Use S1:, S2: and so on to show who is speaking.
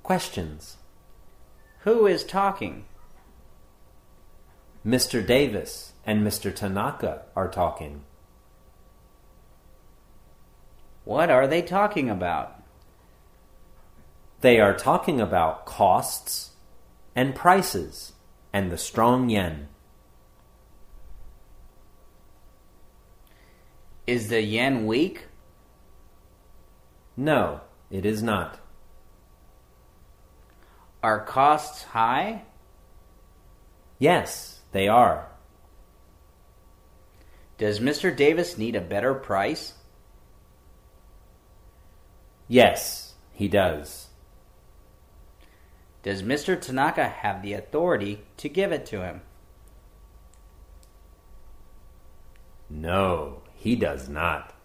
S1: Questions.
S2: Who is talking?
S1: Mr. Davis and Mr. Tanaka are talking.
S2: What are they talking about?
S1: They are talking about costs and prices and the strong yen.
S2: Is the yen weak?
S1: No, it is not.
S2: Are costs high?
S1: Yes, they are.
S2: Does Mr. Davis need a better price?
S1: Yes, he does.
S2: Does Mr. Tanaka have the authority to give it to him?
S1: No, he does not.